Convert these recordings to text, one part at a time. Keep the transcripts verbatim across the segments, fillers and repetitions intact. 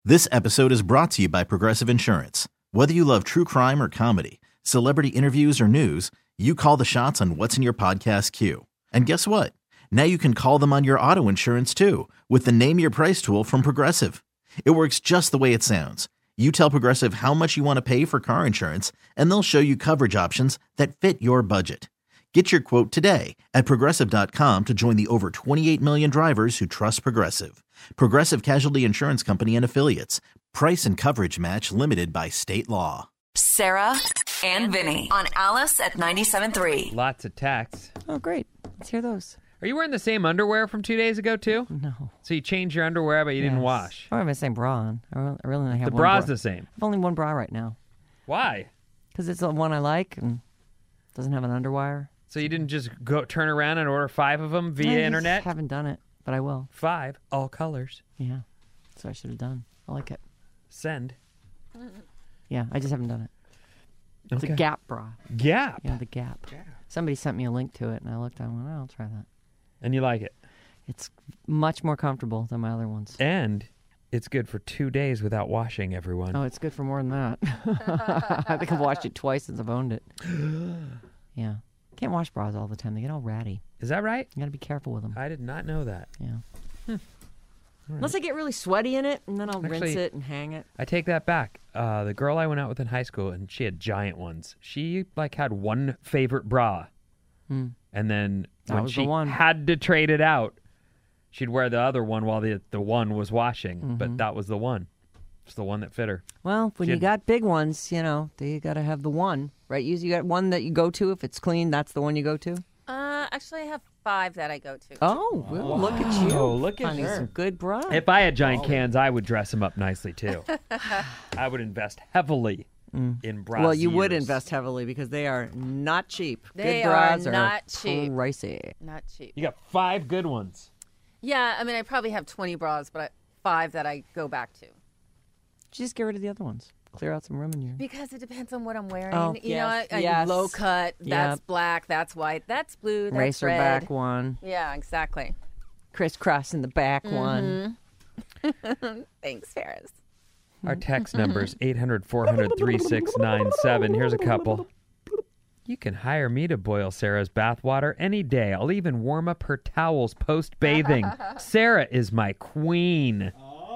This episode is brought to you by Progressive Insurance. Whether you love true crime or comedy, celebrity interviews or news, you call the shots on what's in your podcast queue. And guess what? Now you can call them on your auto insurance too with the Name Your Price tool from Progressive. It works just the way it sounds. You tell Progressive how much you want to pay for car insurance, and they'll show you coverage options that fit your budget. Get your quote today at Progressive dot com to join the over twenty-eight million drivers who trust Progressive. Progressive Casualty Insurance Company and Affiliates. Price and coverage match limited by state law. Sarah and Vinny on Alice at ninety-seven point three. Lots of texts. Oh, great. Let's hear those. Are you wearing the same underwear from two days ago, too? No. So you changed your underwear, but you Yes. didn't wash. I have the same bra on. I really, I really only have The one bra's bra. the same. I have only one bra right now. Why? Because it's the one I like and doesn't have an underwire. So you didn't just go turn around and order five of them via I just internet? haven't done it, but I will. Five, all colors. Yeah. That's what I should have done. I like it. Send. Yeah, I just haven't done it. It's Okay. a Gap bra. Gap. Yeah, the Gap. Somebody sent me a link to it, and I looked. I went, oh, I'll try that. And you like it. It's much more comfortable than my other ones. And it's good for two days without washing, everyone. Oh, it's good for more than that. I think I've washed it twice since I've owned it. Yeah. Can't wash bras all the time. They get all ratty. Is that right? You got to be careful with them. I did not know that. Yeah. Unless I get really sweaty in it, and then I'll rinse Actually- it and hang it. I take that back. Uh, the girl I went out with in high school, and she had giant ones. She like had one favorite bra, Hmm. and then That when was the she one. had to trade it out, she'd wear the other one while the the one was washing. Mm-hmm. But that was the one. It's the one that fit her. Well, when She you had- got big ones, you know, you got to have the one, right? You, you got one that you go to. If it's clean, that's the one you go to. Uh, actually, I have five that I go to. Oh, well, look at you. Oh, look at Finding her. some good bras. If I had giant cans, I would dress them up nicely too. I would invest heavily in bras. Mm. Well, you would invest heavily because they are not cheap. They good bras are not cheap. pricey. Not cheap. You got five good ones. Yeah, I mean, I probably have twenty bras, but I, five that I go back to. Just get rid of the other ones. Clear out some room in your... Because it depends on what I'm wearing. Oh, you yes, know, I, I yes. low cut, that's Yep. black, that's white, that's blue, that's Racer red. back one. Yeah, exactly. Crisscross in the back one. Thanks, Ferris. Our text numbers eight hundred, four hundred, three six nine seven. Here's a couple. You can hire me to boil Sarah's bathwater any day. I'll even warm up her towels post-bathing. Sarah is my queen.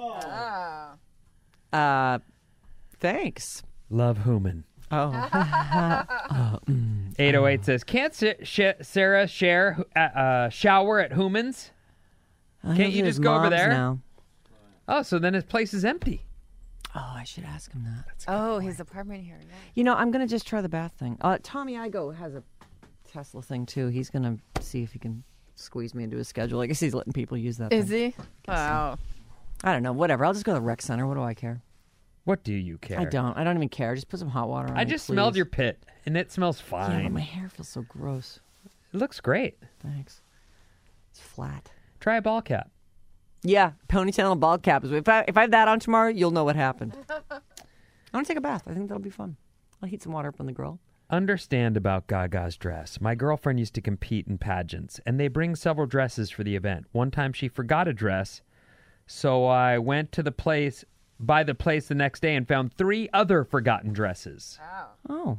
Uh, thanks. Love Human. Oh. eight oh eight says, can't Sa- sh- Sarah share uh, uh, shower at Human's? I Can't live you with just his go over mom's there? Now. Oh, so then his place is empty. Oh, I should ask him that. Oh, his apartment here. Yeah. You know, I'm going to just try the bath thing. Uh, Tommy Igo has a Tesla thing, too. He's going to see if he can squeeze me into his schedule. I guess he's letting people use that Is thing. he? Wow. I don't know. Whatever. I'll just go to the rec center. What do I care? What do you care? I don't. I don't even care. Just put some hot water on I me, just please. smelled your pit, and it smells Yeah, fine. but my hair feels so gross. It looks great. Thanks. It's flat. Try a ball cap. Yeah, ponytail and bald cap. If I, if I have that on tomorrow, you'll know what happened. I want to take a bath. I think that'll be fun. I'll heat some water up on the grill. Understand about Gaga's dress. My girlfriend used to compete in pageants, and they bring several dresses for the event. One time she forgot a dress, so I went to the place, by the place the next day and found three other forgotten dresses. Oh.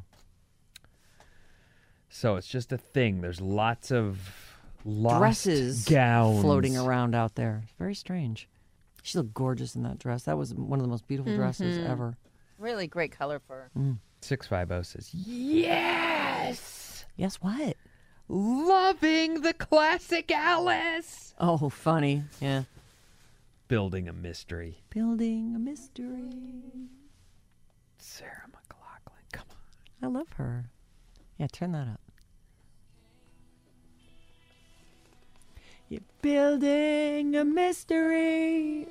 So it's just a thing. There's lots of lost Dresses gowns floating around out there. It's very strange. She looked gorgeous in that dress. That was one of the most beautiful dresses ever. Really great color for her. six five zero says, yes! Yes, what? Loving the classic Alice! Oh, funny. Yeah. Building a mystery. Building a mystery. Sarah McLachlan, come on. I love her. Yeah, turn that up. You're building a mystery.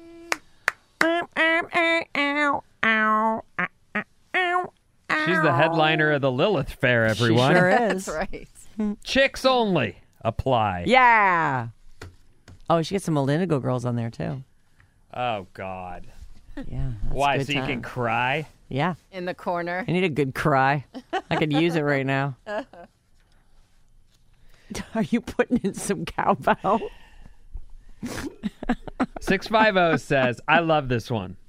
She's the headliner of the Lilith Fair, everyone. She sure is. That's right. Chicks only apply. Yeah. Oh, she gets some old Indigo girls on there, too. Oh, God. Yeah. that's Why, good so you can time. cry? Yeah. In the corner. I need a good cry. I could use it right now. Are you putting in some cowbell? six five zero says, I love this one.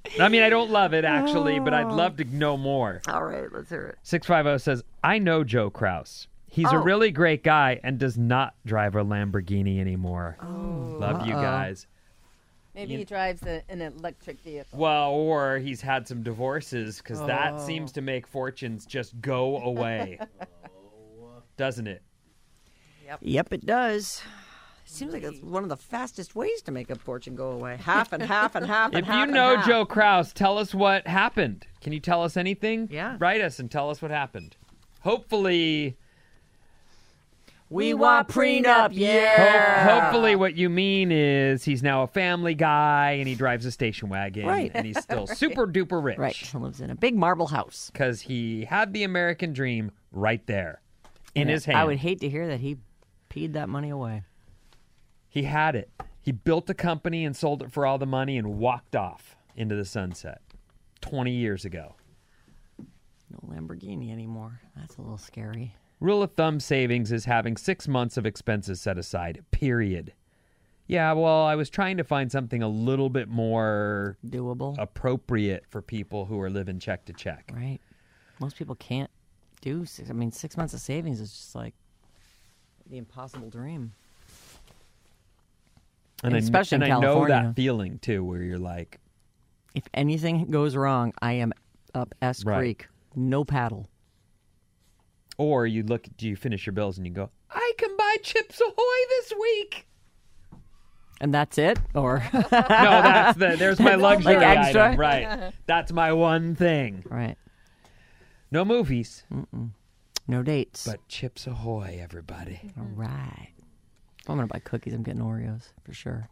I mean, I don't love it, actually, but I'd love to know more. All right, let's hear it. six five zero says, I know Joe Kraus. He's Oh. a really great guy and does not drive a Lamborghini anymore. Oh. Love you Uh-oh. guys. Maybe he drives a, an electric vehicle. Well, or he's had some divorces because that Oh. seems to make fortunes just go away. Doesn't it? Yep, it does. Seems like it's one of the fastest ways to make a fortune go away. Half and half and half and If half you and know half. Joe Kraus, tell us what happened. Can you tell us anything? Yeah. Write us and tell us what happened. Hopefully, We want prenup, hope, yeah. hopefully what you mean is he's now a family guy and he drives a station wagon Right. and he's still super duper rich. Right, he lives in a big marble house. Because he had the American dream right there in And his hand. I would hate to hear that he peed that money away. He had it. He built a company and sold it for all the money and walked off into the sunset twenty years ago. No Lamborghini anymore. That's a little scary. Rule of thumb savings is having six months of expenses set aside, period. Yeah, well, I was trying to find something a little bit more Doable, appropriate for people who are living check to check. right? Most people can't do six. I mean, six months of savings is just like the impossible dream. And, I, especially and in I know California. that feeling, too, where you're like, If anything goes wrong, I am up S Right. Creek. No paddle. or you look, do you finish your bills and you go, I can buy Chips Ahoy this week. And that's it? Or No, that's the, there's my luxury Like extra? item. Right. That's my one thing. right. No movies, No dates. but Chips Ahoy, everybody. All right. If I'm gonna buy cookies, I'm getting Oreos for sure.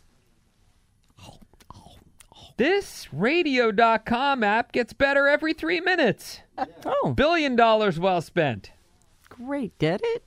This radio dot com app gets better every three minutes. Oh, Billion dollars well spent. great. Did it?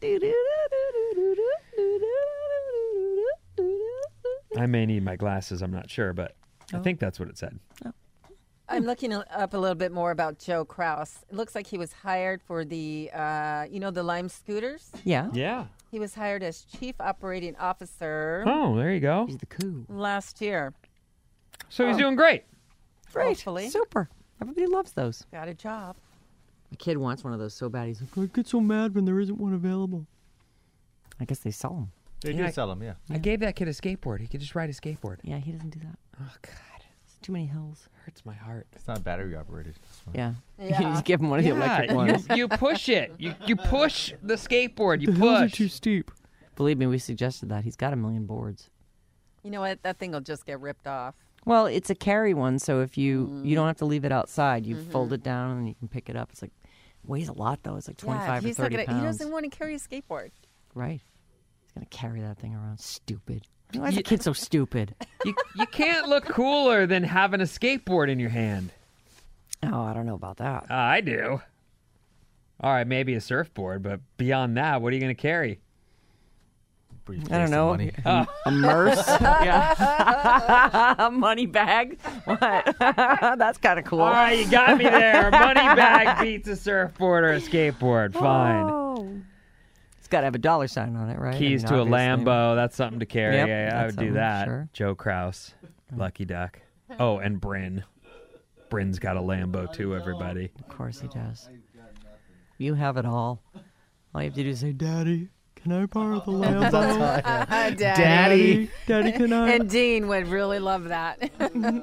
I may need my glasses, I'm not sure, but I think that's what it said. I'm looking up a little bit more about Joe Kraus. It looks like he was hired for the, uh, you know, the Lime scooters. Yeah. Yeah. He was hired as chief operating officer Oh, there you go. He's the coup. last year. So he's doing great. Great. Hopefully. Super. Everybody loves those. Got a job. My kid wants one of those so bad. He's like, I get so mad when there isn't one available. I guess they sell them. They Yeah. do sell them, yeah. I gave that kid a skateboard. He could just ride a skateboard. Yeah, he doesn't do that. Oh, God. It's too many hills. Hurts my heart. It's not battery operated. This one. Yeah. Yeah. You just give him one of the electric you, ones. you push it. You you push the skateboard. You push. steep. Believe me, we suggested that. He's got a million boards. You know what? That thing will just get ripped off. Well, it's a carry one, so if you you don't have to leave it outside, you fold it down and you can pick it up. It's like weighs a lot though. It's like twenty Yeah, five or he's not thirty gonna, pounds. he doesn't want to carry a skateboard. Right. He's gonna carry that thing around. Stupid. Why is the kid so stupid? You, you can't look cooler than having a skateboard in your hand. Oh, I don't know about that. Uh, I do. All right, maybe a surfboard, but beyond that, what are you going to carry? Briefcase I don't of know. money. A merce? yeah. A money bag? What? That's kind of cool. All right, you got me there. Money bag beats a surfboard or a skateboard. Fine. Oh. It's got to have a dollar sign on it, right? Keys I to a mean, obviously. Lambo. That's something to carry. Yep, yeah, I that's would do something, that. sure. Joe Kraus, Lucky Duck. Oh, and Bryn. Bryn's got a Lambo too, everybody. Of course he does. You have it all. All you have to do is say, Daddy, can I borrow the Lambo? Daddy. Daddy, Daddy, can I? And Dean would really love that.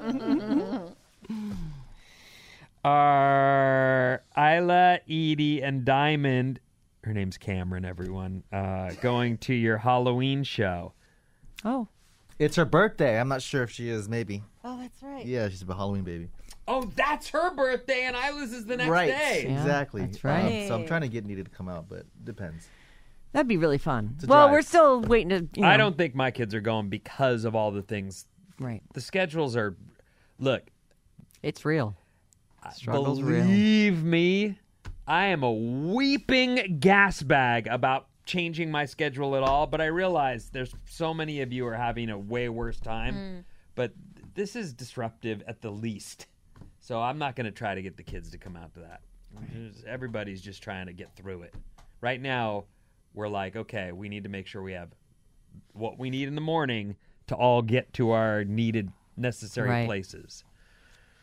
Are Isla, Edie, and Diamond, her name's Cameron, everyone, uh, going to your Halloween show? Oh, It's her birthday. I'm not sure if she is, maybe. Oh, that's right. Yeah, she's a Halloween baby. Oh, that's her birthday, and Isla's is the next right. day. Yeah, Exactly. that's right. Um, so I'm trying to get Nita to come out, but depends. that'd be really fun. It's a Well, drive. we're still waiting to. You know. I don't think my kids are going because of all the things. Right. The schedules are, look, It's real. Struggle's real. believe me, I am a weeping gas bag about changing my schedule at all, but I realize there's so many of you are having a way worse time, but this is disruptive at the least. So I'm not going to try to get the kids to come out to that. Just- Everybody's just trying to get through it. Right now, we're like, okay, we need to make sure we have what we need in the morning to all get to our needed, necessary Right. places.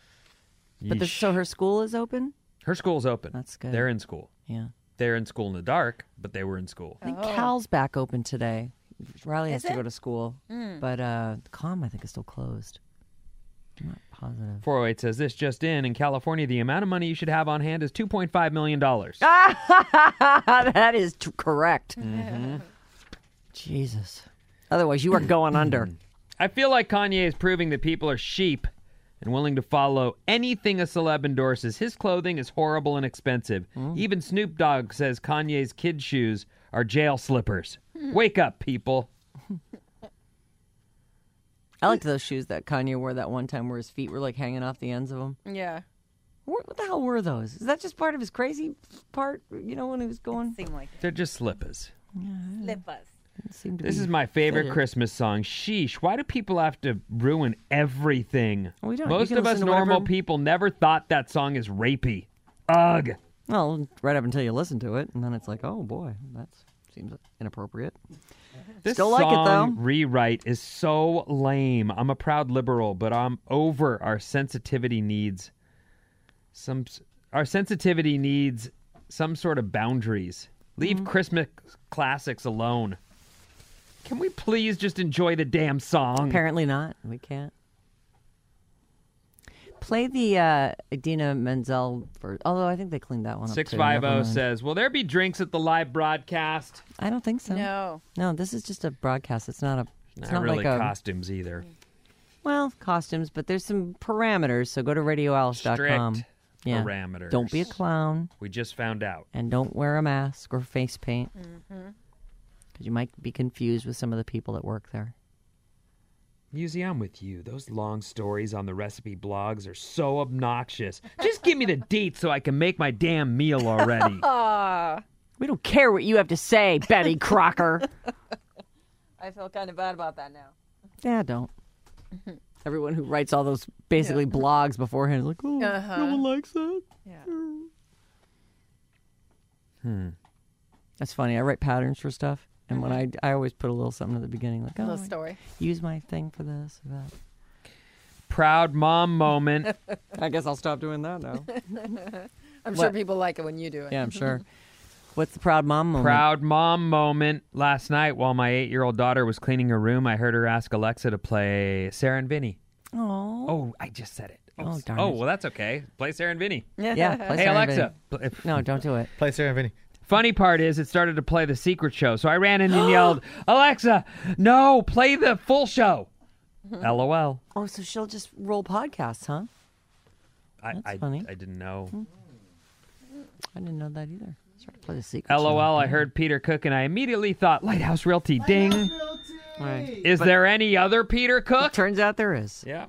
But the, Yeesh. so her school is open? Her school's open. That's good. They're in school. Yeah. They're in school in the dark, but they were in school. I think Oh. Cal's back open today. Riley has Is to it? go to school. But uh, Com, I think, is still closed. I'm not positive. four oh eight says this just in. In California, the amount of money you should have on hand is two point five million dollars. That is t- correct. Jesus. Otherwise, you are going under. I feel like Kanye is proving that people are sheep and willing to follow anything a celeb endorses. His clothing is horrible and expensive. Even Snoop Dogg says Kanye's kid shoes are jail slippers. Wake up, people. I liked those shoes that Kanye wore that one time where his feet were like hanging off the ends of them. Yeah. What, what the hell were those? Is that just part of his crazy part, you know, when he was going? Seem like They're just slippers. slip us. It seemed to This be is my favorite fitted. Christmas song. Sheesh, why do people have to ruin everything? We don't. You Most can of us listen to normal whatever- people never thought that song is rapey. Ugh. Well, right up until you listen to it, and then it's like, oh boy, that seems inappropriate. This Still like it, song though. rewrite is so lame. I'm a proud liberal, but I'm over our sensitivity needs. Some our sensitivity needs some sort of boundaries. Leave Mm-hmm. Christmas classics alone. Can we please just enjoy the damn song? Apparently not. We can't. Play the uh, Idina Menzel version. Although I think they cleaned that one up. six too. five Never zero mind. says, will there be drinks at the live broadcast? I don't think so. No. No, this is just a broadcast. It's not a. It's Not, not, really like a costumes either. well costumes, but there's some parameters. So go to radio alice dot com. Strict Yeah. parameters. Don't be a clown, We just found out. and don't wear a mask or face paint, because you might be confused with some of the people that work there. Musie, I'm with you. Those long stories on the recipe blogs are so obnoxious. Just give me the date so I can make my damn meal already. We don't care what you have to say, Betty Crocker. I feel kind of bad about that now. Yeah, don't. Everyone who writes all those basically blogs beforehand is like, oh, Uh-huh. no one likes that. Yeah. Hmm. That's funny. I write patterns for stuff, and when I I always put a little something at the beginning, like, A oh, little story. use my thing for this or that. Proud mom moment. I guess I'll stop doing that now. I'm sure What? people like it when you do it. Yeah, I'm sure. What's the proud mom moment? Proud mom moment. Last night, while my eight-year-old daughter was cleaning her room, I heard her ask Alexa to play Sarah and Vinny. Oh. Oh, I just said it. Oh, darn Oh, it. well, that's okay. Play Sarah and Vinny. Yeah. play Hey, Sarah and Alexa. Vinny. pl- if- No, don't do it. Play Sarah and Vinny. Funny part is it started to play The Secret Show, so I ran in and yelled, Alexa, no, play the full show. LOL. Oh, so she'll just roll podcasts, huh? I, That's I, funny. I didn't know. I didn't know that either. Start to play the secret. LOL, show. I heard Peter Cook and I immediately thought, Lighthouse Realty, ding. Right. Is there any other Peter Cook? Turns out there is. Yeah.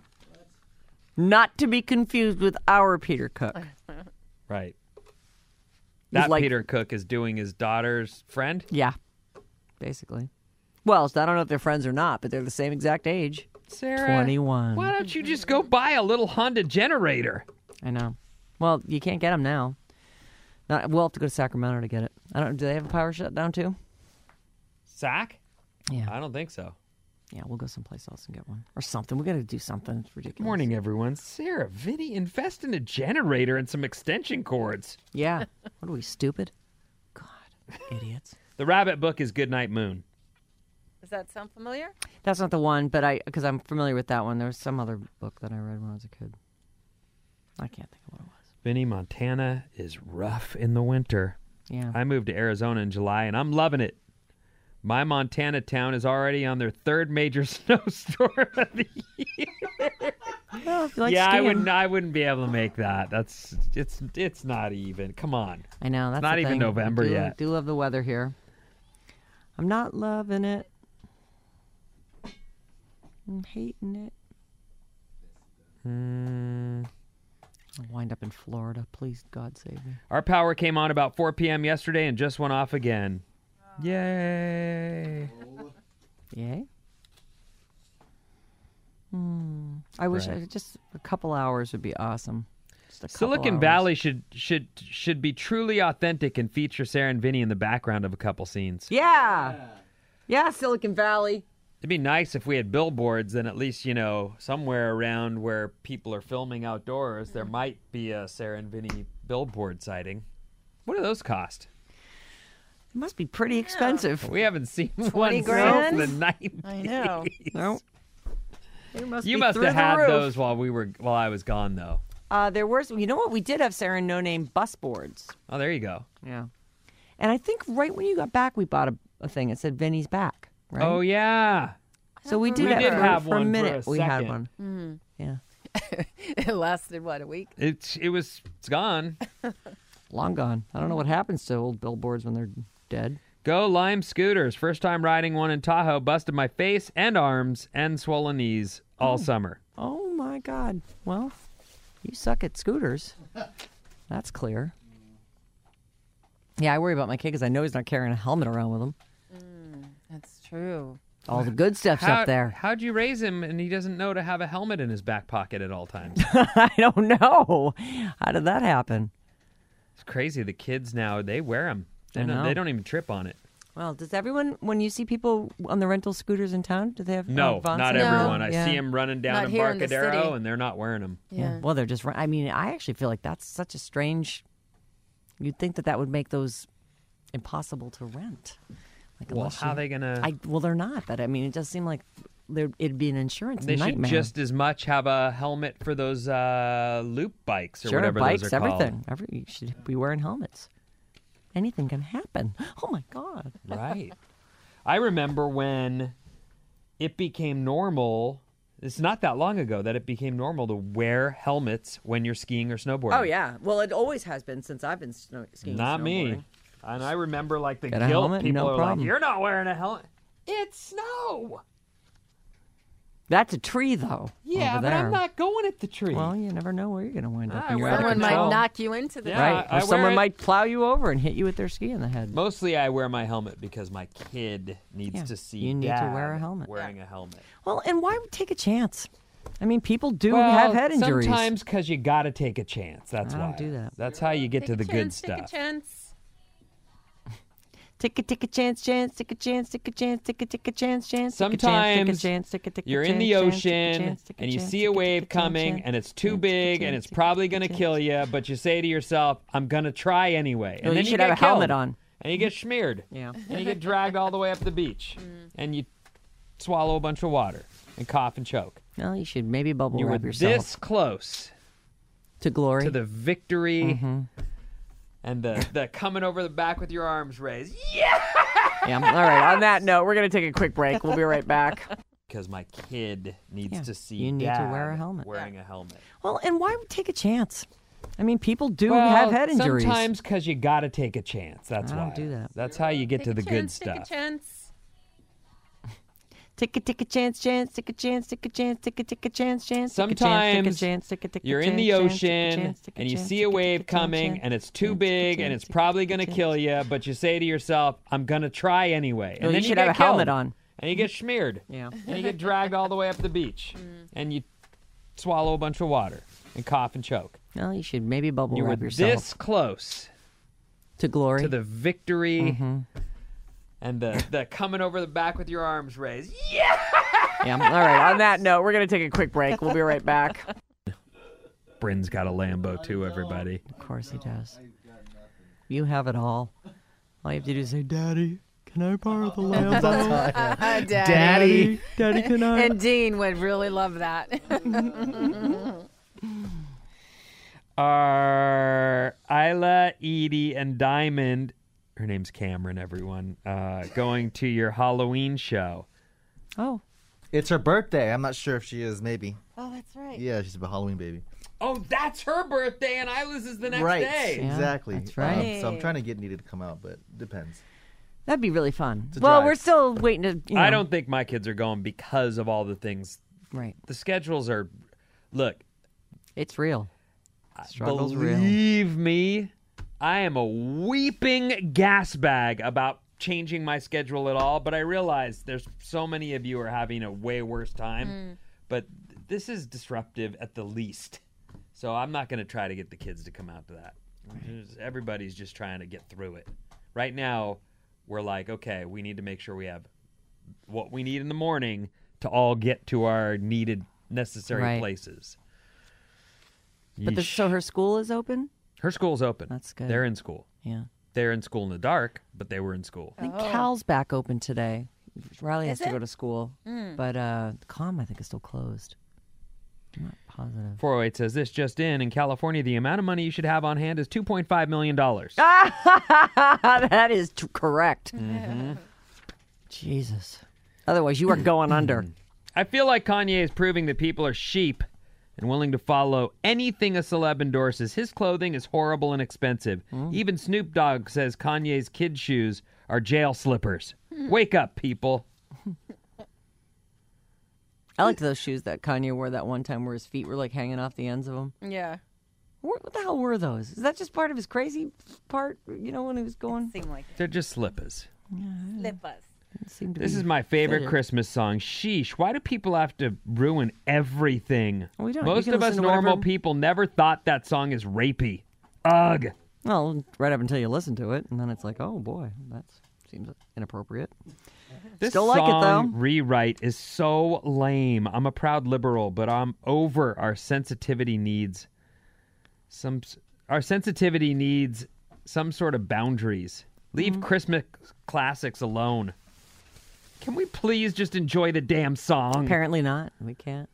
Not to be confused with our Peter Cook. Right. That like- Peter Cook is doing his daughter's friend? Yeah, basically. Well, I don't know if they're friends or not, but they're the same exact age. Sarah, twenty-one. why don't you just go buy a little Honda generator? I know. Well, you can't get them now. Not, we'll have to go to Sacramento to get it. I don't. Do they have a power shutdown too? Sack? Yeah. I don't think so. Yeah, we'll go someplace else and get one or something. We got to do something. It's ridiculous. Good morning, everyone. Sarah, Vinny, invest in a generator and some extension cords. Yeah. What are we, stupid? God, idiots. The rabbit book is Goodnight Moon. Does that sound familiar? That's not the one, but I because I'm familiar with that one. There was some other book that I read when I was a kid. I can't think of what it was. Vinny, Montana is rough in the winter. Yeah. I moved to Arizona in July, and I'm loving it. My Montana town is already on their third major snowstorm of the year. Well, if you like yeah, I skiing. wouldn't. I wouldn't be able to make that. That's it's. It's not even. Come on. I know. That's not the even thing. November I do, yet. do love the weather here. I'm not loving it. I'm hating it. Mm. I'll wind up in Florida. Please, God save me. Our power came on about four p.m. yesterday and just went off again. Yay! Yay. Hmm. I wish Right. I just a couple hours would be awesome. Just a couple Silicon hours. Valley should should should be truly authentic and feature Sarah and Vinny in the background of a couple scenes. Yeah. Yeah, Silicon Valley. It'd be nice if we had billboards, then at least, you know, somewhere around where people are filming outdoors, there might be a Sarah and Vinny billboard sighting. What do those cost? It must be pretty expensive. We haven't seen one twenty since grand? the nineties. I know. No. It must You be must through have the had roof. those while we were while I was gone, though. Uh, there was, you know what? We did have Sarah and No Name bus boards. Oh, there you go. Yeah. And I think right when you got back, we bought a, a thing that said Vinny's back. Right? Oh yeah. So we did, We have did for, have for one a for a minute. we had second. one. Yeah. It lasted, what, a week? It's it was it's gone. Long gone. I don't know what happens to old billboards when they're dead. Go Lime Scooters. First time riding one in Tahoe. Busted my face and arms and swollen knees all summer. Oh, my God. Well, you suck at scooters. That's clear. Yeah, I worry about my kid because I know he's not carrying a helmet around with him. That's true. All the good stuff's How, up there. How'd you raise him and he doesn't know to have a helmet in his back pocket at all times? I don't know. How did that happen? It's crazy. The kids now, they wear them. They, I don't, know. they don't even trip on it. Well, does everyone, when you see people on the rental scooters in town, do they have No, uh, Vons not in them? everyone. I Yeah. see them running down Not in here in the Barcadero city. and they're not wearing them. Yeah. Well, they're just, I mean, I actually feel like that's such a strange, you'd think that that would make those impossible to rent. Like, Well, unless how you- are they going to... I, well, they're not. That I mean, it does seem like there it'd be an insurance They nightmare. should just as much have a helmet for those uh, loop bikes or sure, whatever bikes, those are everything. called. Every, you should be wearing helmets. Anything can happen. Oh my God! Right. I remember when it became normal. It's not that long ago that it became normal to wear helmets when you're skiing or snowboarding. Oh yeah. Well, it always has been since I've been snow, skiing. Not and me. snowboarding. And I remember like the Got a guilt. helmet? People No are problem. like, "You're not wearing a helmet." It's snow. That's a tree, though. Yeah, over but there. I'm not going at the tree. Well, you never know where you're going to wind up. I when you're wear out of Someone might control. knock you into the Yeah. Right. I Or wear someone it- might plow you over and hit you with their ski in the head. Mostly, I wear my helmet because my kid needs Yeah, to see you need to dad wear a helmet. wearing a helmet. Well, and why take a chance? I mean, people do well, have head injuries. Sometimes because you got to take a chance. That's I why. don't do that. That's how you get Take to a the good chance, stuff. Take a chance. Take a take a chance, chance, take a chance, take a chance, take a take a chance, chance. take a chance, Sometimes take a chance, take a take a You're in the chance, chance, take a ocean chance, take a and you chance, see take a a wave take a chance, coming chance, and it's too chance, big take a and chance, it's probably take a going to chance. kill you, but you say to yourself, "I'm going to try anyway." And Well, then you should get have a helmet killed, on. and you get smeared. Yeah. And you get dragged all the way up the beach, and you swallow a bunch of water and cough and choke. Well, you should maybe bubble You were wrap yourself this close to glory. to the victory Mm-hmm. and the, the coming over the back with your arms raised. Yeah! Yeah. All right. On that note, we're going to take a quick break. We'll be right back. Because my kid needs Yeah, to see you need to dad wear a helmet. wearing a helmet. Well, and why take a chance? I mean, people do Well, have head injuries. Sometimes because you got to take a chance. That's I why. don't do that. That's how you get Take to a the good chance, stuff. Take a chance. Take a take a chance, chance, take a chance, take a chance, take a take a chance, chance. Sometimes take a chance, take a take a You're in chance, the chance, take a ocean chance, take a and you chance, see take a a wave take a chance, coming chance, and it's take a too take a big chance, and it's take a probably take a going to chance. kill you, but you say to yourself, "I'm going to try anyway." And Well, then you you should get have a helmet killed, on. And you get smeared. Yeah. And you get dragged all the way up the beach. And you swallow a bunch of water and cough and choke. Well, you should maybe bubble You were wrap yourself this close to glory. to the victory Mm-hmm. and the, the coming over the back with your arms raised. Yeah! Yeah. All right. On that note, we're going to take a quick break. We'll be right back. Bryn's got a Lambo too, everybody. Of course he does. You have it all. All you have to do is say, "Daddy, can I borrow the Lambo? Daddy. Daddy, Daddy, can I?" And Dean would really love that. Are Isla, Edie, and Diamond, her name's Cameron, everyone, uh, going to your Halloween show? Oh, It's her birthday. I'm not sure if she is. Maybe. Oh, that's right. Yeah, she's a Halloween baby. Oh, that's her birthday, and Isla's is the next right. day. Yeah, Exactly. that's right. Um, so I'm trying to get Nita to come out, but depends. that'd be really fun. a Well, drive. we're still waiting to. You know, I don't think my kids are going because of all the things. Right. The schedules are, look, It's real. Struggle's real. believe me, I am a weeping gas bag about changing my schedule at all, but I realize there's so many of you are having a way worse time, but this is disruptive at the least. So I'm not going to try to get the kids to come out to that. Just- Everybody's just trying to get through it. Right now, we're like, okay, we need to make sure we have what we need in the morning to all get to our needed, necessary Right. places. But the, Yeesh. so her school is open? Her school's open. That's good. They're in school. Yeah. They're in school in the dark, but they were in school. I think Oh. Cal's back open today. Riley has Is to it? go to school. But uh, Com, I think, is still closed. I'm not positive. four oh eight says this just in. In California, the amount of money you should have on hand is two point five million dollars. That is t- correct. Mm-hmm. Jesus. Otherwise, you are going under. I feel like Kanye is proving that people are sheep and willing to follow anything a celeb endorses. His clothing is horrible and expensive. Even Snoop Dogg says Kanye's kid shoes are jail slippers. Wake up, people. I liked those shoes that Kanye wore that one time where his feet were like hanging off the ends of them. Yeah. What, what the hell were those? Is that just part of his crazy part, you know, when he was going? Seem like They're just slippers. flip us. It seemed to This be is my favorite fitted. Christmas song. Sheesh, why do people have to ruin everything? We don't. You Most can of us listen to normal whatever- people never thought that song is rapey. Ugh. Well, right up until you listen to it, and then it's like, oh boy, that seems inappropriate. This Still like it, song though. rewrite is so lame. I'm a proud liberal, but I'm over our sensitivity needs. Some our sensitivity needs some sort of boundaries. Leave Mm-hmm. Christmas classics alone. Can we please just enjoy the damn song? Apparently not. We can't.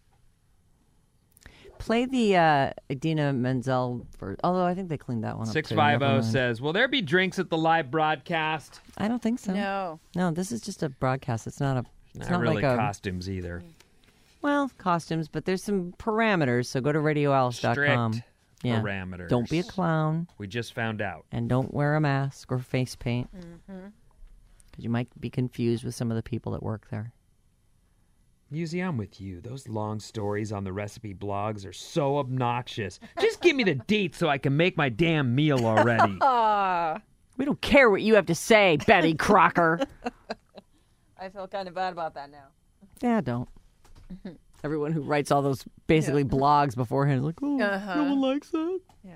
Play the uh, Idina Menzel for. Although I think they cleaned that one up. six too. five Never zero mind. says, will there be drinks at the live broadcast? I don't think so. No. No, this is just a broadcast. It's not a. It's Not, not, really like a. costumes either. Well, costumes, but there's some parameters. So go to radio alice dot com. Strict Yeah. parameters. Don't be a clown, We just found out. and don't wear a mask or face paint, Mm-hmm. because you might be confused with some of the people that work there. Musi, I'm with you. Those long stories on the recipe blogs are so obnoxious. Just give me the dates so I can make my damn meal already. Ah, We don't care what you have to say, Betty Crocker. I feel kind of bad about that now. Yeah, don't. Everyone who writes all those basically blogs beforehand is like, oh, Uh-huh. no one likes that. Yeah.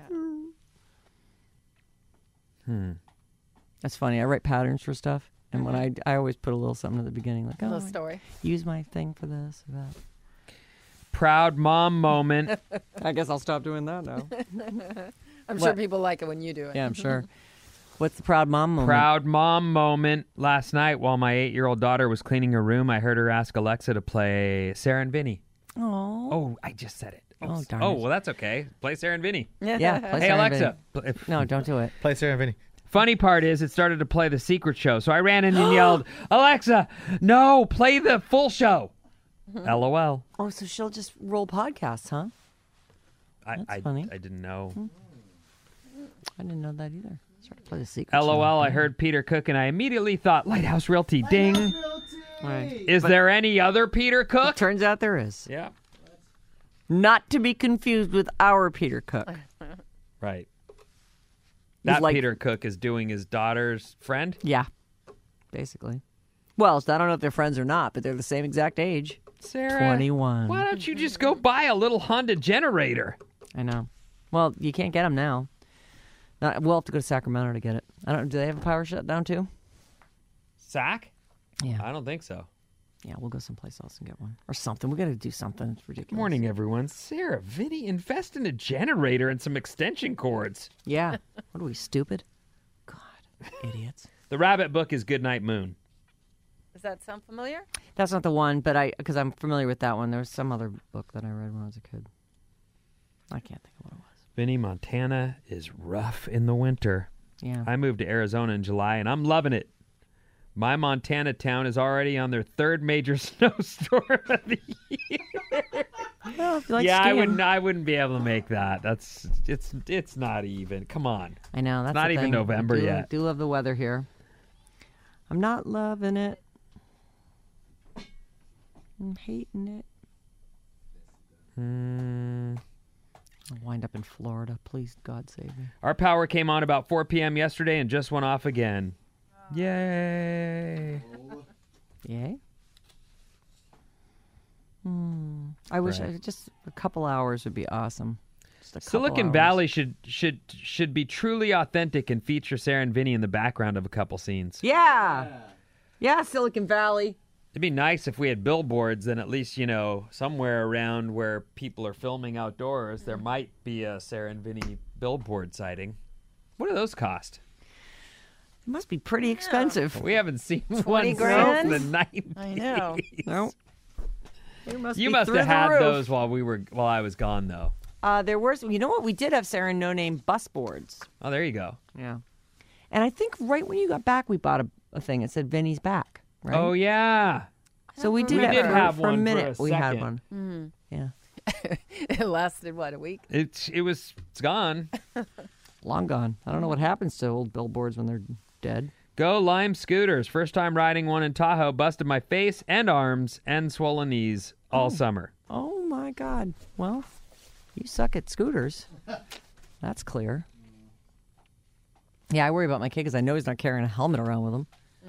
Hmm. That's funny. I write patterns for stuff, and when I I always put a little something at the beginning, like, A oh, little story. use my thing for this or that. Proud mom moment. I guess I'll stop doing that now. I'm What? sure people like it when you do it. Yeah, I'm sure. What's the proud mom moment? Proud mom moment. Last night, while my eight-year-old daughter was cleaning her room, I heard her ask Alexa to play Sarah and Vinny. Oh. Oh, I just said it. Oh, s- darn oh it. well, that's okay. Play Sarah and Vinny. Yeah. play Hey, Sarah and Alexa. Vinny. pl- No, don't do it. Play Sarah and Vinny. Funny part is, it started to play the secret show, so I ran in and yelled, "Alexa, no, play the full show." LOL. Oh, so she'll just roll podcasts, huh? I, That's I, funny. I didn't know. I didn't know that either. Start to play the secret. show. LOL. I heard Peter Cook, and I immediately thought Lighthouse Realty. Ding. Right. Is there any other Peter Cook? Turns out there is. Yeah. Not to be confused with our Peter Cook. Right. That like- Peter Cook is doing his daughter's friend. Yeah, basically. Well, I don't know if they're friends or not, but they're the same exact age. Sarah, twenty-one. why don't you just go buy a little Honda generator? I know. Well, you can't get them now. Not, we'll have to go to Sacramento to get it. I don't. Do they have a power shutdown too? Sack? Yeah. I don't think so. Yeah, we'll go someplace else and get one or something. We got to do something. It's ridiculous. Morning, everyone. Sarah, Vinny, invest in a generator and some extension cords. Yeah. What are we, stupid? God, idiots. The Rabbit book is Goodnight Moon. Does that sound familiar? That's not the one, but I because I'm familiar with that one. There was some other book that I read when I was a kid. I can't think of what it was. Vinny, Montana is rough in the winter. Yeah. I moved to Arizona in July, and I'm loving it. My Montana town is already on their third major snowstorm of the year. Well, if you like yeah, I skiing. wouldn't. I wouldn't be able to make that. That's it's. It's not even. Come on. I know. That's not the even thing. November I do, yet. do love the weather here. I'm not loving it. I'm hating it. Hmm. I'll wind up in Florida. Please, God save me. Our power came on about four p.m. yesterday and just went off again. Yay! Yay. Hmm. I wish Right. I just a couple hours would be awesome. Just a couple Silicon hours. Valley should should should be truly authentic and feature Sarah and Vinny in the background of a couple scenes. Yeah. Yeah, Silicon Valley. It'd be nice if we had billboards, then at least, you know, somewhere around where people are filming outdoors, there might be a Sarah and Vinny billboard sighting. What do those cost? It must be pretty expensive. We haven't seen one twenty since grand? the nineties. I know. No. It must You be must through have the had roof. those while we were while I was gone, though. Uh, there were, you know what? We did have Sarah and No Name bus boards. Oh, there you go. Yeah. And I think right when you got back, we bought a, a thing that said Vinny's back. Right? Oh yeah. So we did, We have, did for, have for one a for minute. a we had second. one. Yeah. It lasted, what, a week? It's it was it's gone. Long gone. I don't know what happens to old billboards when they're dead. Go Lime scooters. First time riding one in Tahoe. Busted my face and arms and swollen knees all summer. Oh, my God. Well, you suck at scooters. That's clear. Yeah, I worry about my kid because I know he's not carrying a helmet around with him.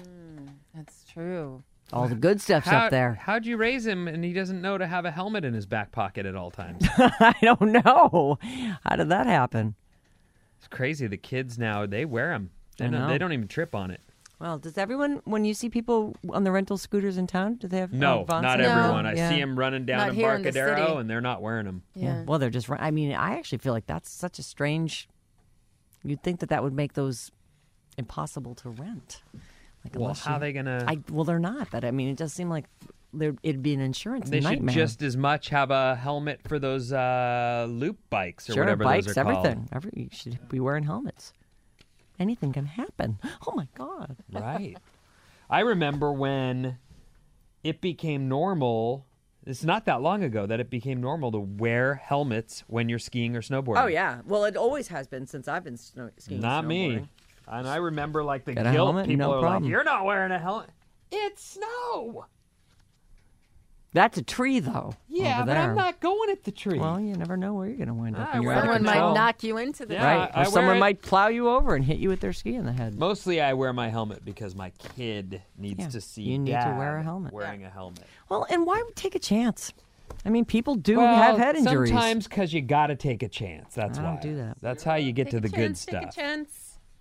That's true. All the good stuff's How, up there. How'd you raise him and he doesn't know to have a helmet in his back pocket at all times? I don't know. How did that happen? It's crazy. The kids now, they wear them. They I don't, know. they don't even trip on it. Well, does everyone, when you see people on the rental scooters in town, do they have No, uh, Vons not in them? everyone. I Yeah. see them running down Not here in the Embarcadero city. and they're not wearing them. Yeah. Well, they're just, run- I mean, I actually feel like that's such a strange, you'd think that that would make those impossible to rent. Like, Well, unless how you- are they going to... I Well, they're not, but I mean, it does seem like there it'd be an insurance They nightmare. should just as much have a helmet for those uh, loop bikes or sure, whatever bikes, those are called. everything. Every, you should be wearing helmets. Anything can happen. Oh, my God. Right. I remember when it became normal, it's not that long ago that it became normal to wear helmets when you're skiing or snowboarding. Oh, yeah. Well, it always has been since I've been snow- skiing Not and me. snowboarding. And I remember like the Get a guilt. helmet? People No are problem. like, you're not wearing a helmet. It's snow. That's a tree, though. Yeah, over but there. I'm not going at the tree. Well, you never know where you're going to wind up. I in your wear out of Someone might control. knock you into the Yeah. Right. I Or wear someone it- might plow you over and hit you with their ski in the head. Mostly I wear my helmet because my kid needs Yeah, to see you need to dad wear a helmet. wearing a helmet. Well, and why take a chance? I mean, people do Well, have head injuries. sometimes because you got to take a chance. That's I why. don't do that. That's how you get to the good stuff. Take a chance.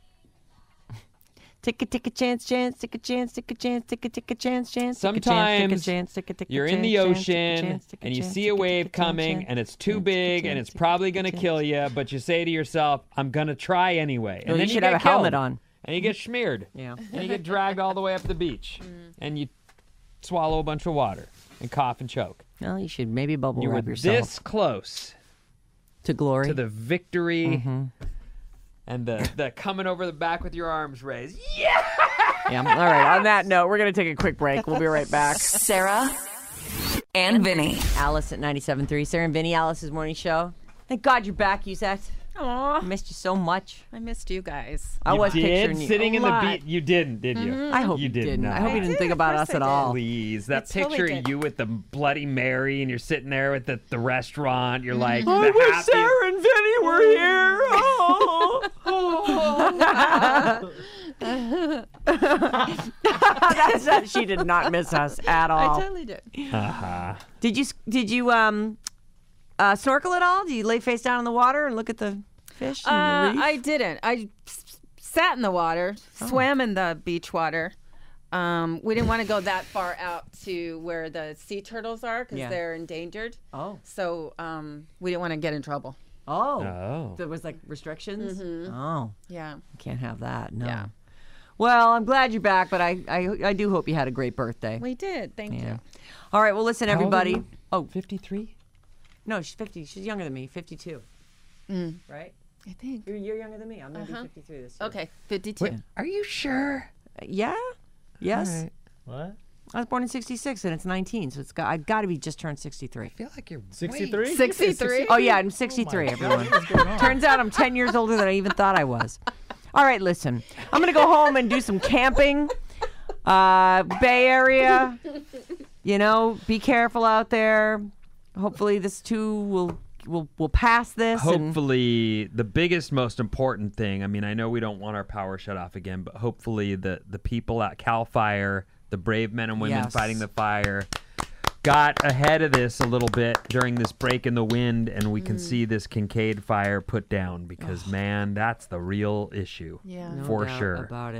Take a, take a chance, chance, take a chance, take a chance, take a, take a chance, chance. take a chance, Sometimes take a chance, take a, take a You're chance, in the chance, take a ocean chance, take a and you chance, see take a a, wave take a chance, coming chance, and it's too chance, take a big and chance, it's take a probably chance, going to chance. kill you, but you say to yourself, I'm going to try anyway. And Well, then you you should get have a helmet killed. on. And you get smeared. Yeah. And you get dragged all the way up the beach. And you swallow a bunch of water and cough and choke. Well, you should maybe bubble You were wrap yourself this close to glory. to the victory Mm-hmm. and the, the coming over the back with your arms raised. Yeah! Yeah. All right. On that note, we're going to take a quick break. We'll be right back. Sarah and Vinny. Alice at ninety-seven point three. Sarah and Vinny, Alice's morning show. Thank God you're back, Yusette. Aw, I missed you so much. I missed you guys. I You was did picturing you. sitting A in the lot. beach. You didn't, did you? I hope you you did didn't. not. I hope you I didn't did, think of about course us I at did. all. Please, that I totally picture did. of you with the Bloody Mary and you're sitting there with the, the restaurant. You're like, I the wish happiest- Sarah and Vinny were here. Oh. That's that. She did not miss us at all. I totally did. Uh-huh. Did you did you um uh, snorkel at all? Do you lay face down in the water and look at the fish? And Uh, the reef? I didn't. I s- sat in the water, Oh. swam in the beach water. Um, we didn't want to go that far out to where the sea turtles are because Yeah. they're endangered. Oh. So um, we didn't want to get in trouble. Oh. Oh. There was like restrictions. Oh, Yeah. you can't have that. No. Yeah. Well, I'm glad you're back, but I, I I do hope you had a great birthday. We did. Thank Yeah. you. All right. Well, listen, How old are everybody. you? Oh, fifty-three? no, she's fifty. She's younger than me. fifty-two. Mm. Right? I think. You're, you're younger than me. I'm gonna Uh-huh. be fifty-three this year. Okay. fifty-two. Are you sure? Yeah. Yes. All right. What? I was born in sixty-six, and it's nineteen, so it's got I got to be just turned sixty-three. I feel like you're sixty-three? sixty-three? Oh yeah, I'm sixty-three. everyone. What's going on? Turns out I'm ten years older than I even thought I was. All right, listen. I'm going to go home and do some camping. Uh, Bay Area. You know, be careful out there. Hopefully this too will will will pass this. and- Hopefully, the biggest, most important thing, I mean, I know we don't want our power shut off again, but hopefully the, the people at CAL FIRE, the brave men and women Yes. fighting the fire, got ahead of this a little bit during this break in the wind, and we can see this Kincaid fire put down because, man, that's the real issue. Yeah. No for doubt sure. about it.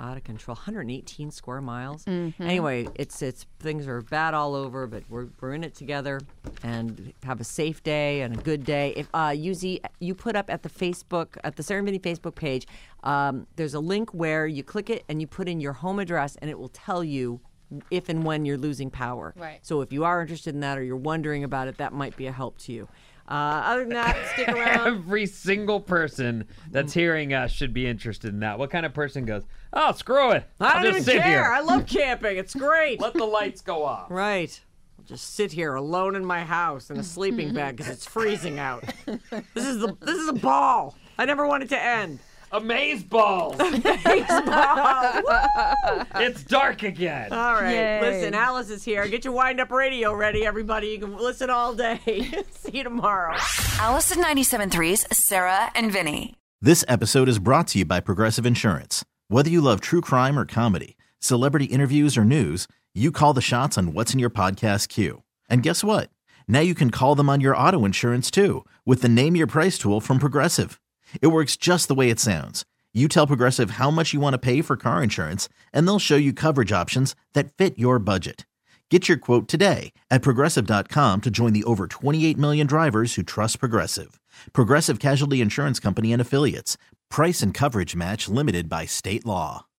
out of control. one hundred eighteen square miles. Mm-hmm. Anyway, it's it's things are bad all over, but we're we're in it together. And have a safe day and a good day. If uh, Yuzi, you put up at the Facebook at the Sarah and Vinny Facebook page, um, there's a link where you click it and you put in your home address, and it will tell you if and when you're losing power. Right. So if you are interested in that or you're wondering about it, that might be a help to you. Uh, other than that, stick around. Every single person that's hearing us should be interested in that. What kind of person goes, oh, screw it. I I'll don't just even sit care. here. I love camping. It's great. Let the lights go off. Right. I'll just sit here alone in my house in a sleeping bag because it's freezing out. This is the this is a ball. I never want it to end. Amaze balls. Baseball. It's dark again. All right. Yay. Listen, Alice is here. Get your wind-up radio ready, everybody. You can listen all day. See you tomorrow. Alice at ninety-seven point three's Sarah and Vinny. This episode is brought to you by Progressive Insurance. Whether you love true crime or comedy, celebrity interviews or news, you call the shots on what's in your podcast queue. And guess what? Now you can call them on your auto insurance too with the Name Your Price tool from Progressive. It works just the way it sounds. You tell Progressive how much you want to pay for car insurance, and they'll show you coverage options that fit your budget. Get your quote today at Progressive dot com to join the over twenty-eight million drivers who trust Progressive. Progressive Casualty Insurance Company and Affiliates. Price and coverage match limited by state law.